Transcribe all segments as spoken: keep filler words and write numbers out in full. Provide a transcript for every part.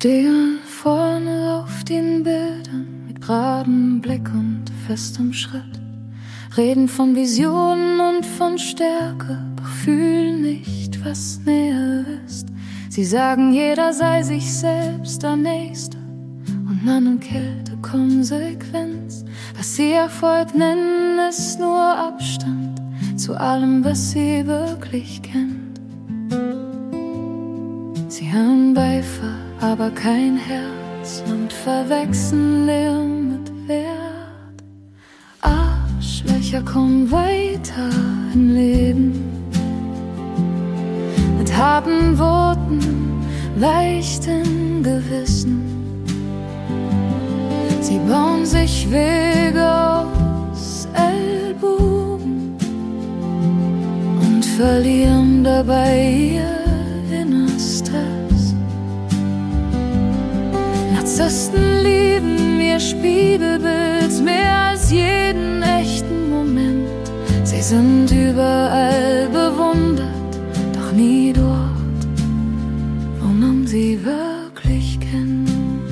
Stehen vorne auf den Bildern mit geradem Blick und festem Schritt, reden von Visionen und von Stärke, doch fühlen nicht, was Nähe ist. Sie sagen, jeder sei sich selbst der Nächste und nennen Kälte Konsequenz. Was sie Erfolg nennen, ist nur Abstand zu allem, was sie wirklich kennt. Sie haben Beifall, aber kein Herz und verwechseln Lärm mit Wert. Arschlöcher kommen weiter im Leben mit harten Worten, leichten Gewissen. Sie bauen sich Wege aus Ellbogen und verlieren dabei ihr Innerstes. Narzissten lieben ihr Spiegelbild mehr als jeden echten Moment. Sie sind überall bewundert, doch nie dort, wo man sie wirklich kennt.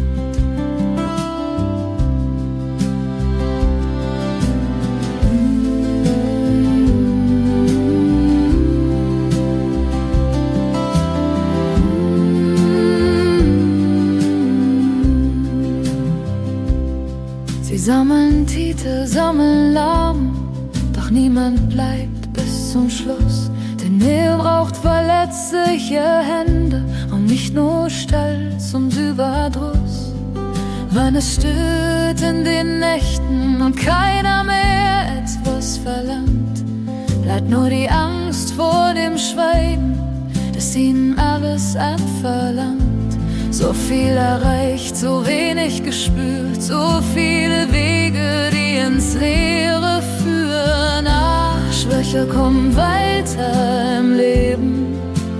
Sie sammeln Titel, sammeln Namen, doch niemand bleibt bis zum Schluss. Denn Nähe braucht verletzliche Hände und nicht nur Stolz und Überdruss. Wenn es stört in den Nächten und keiner mehr etwas verlangt, bleibt nur die Angst vor dem Schweigen, das ihnen alles abverlangt. So viel erreicht, so wenig gespürt, so viele Wege, die ins Leere führen. Arschlöcher kommen weiter im Leben,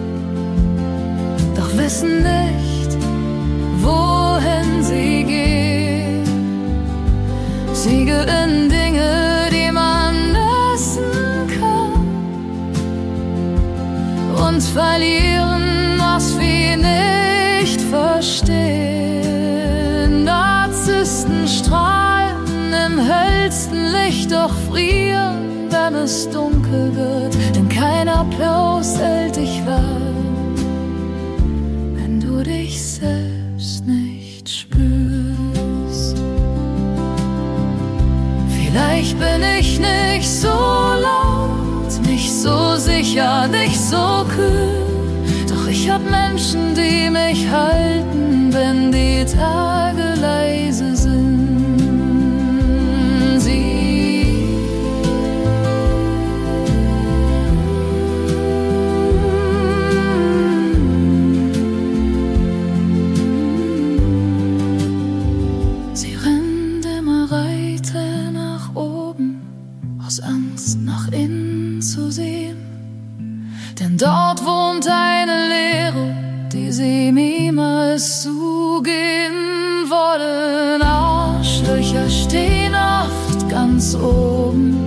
doch wissen nicht, wohin sie gehen. Sie gewinnen Dinge, die man essen kann, und verlieren, was wir nicht verstehen. Narzissten strahlen im hellsten Licht, doch frieren, wenn es dunkel wird. Denn kein Applaus hält dich warm, wenn du dich selbst nicht spürst. Vielleicht bin ich nicht so laut, nicht so sicher, nicht so kühl. Ich hab Menschen, die mich halten, wenn die Tage leise sind. Sie Sie rennt immer weiter nach oben, aus Angst nach innen zu sehen. Denn dort wohnt eine Leere, die sie niemals zugeben wollen. Arschlöcher stehen oft ganz oben,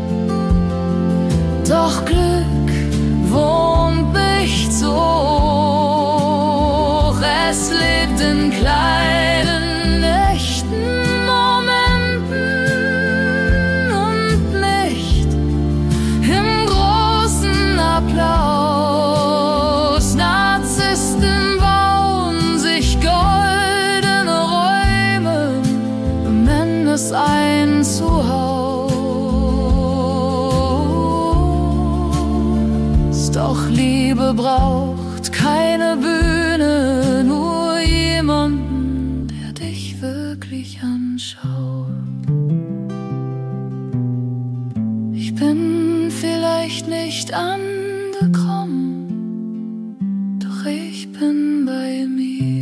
doch Glück wohnt nicht so hoch. Es lebt in kleinen, echten Momenten und nicht im großen Applaus. Narzissten bauen sich goldene Räume, nennen es ein Zuhause. Doch Liebe braucht keine Bühne, nur jemanden, der dich wirklich anschaut. Ich bin vielleicht nicht angekommen, ich bin bei mir.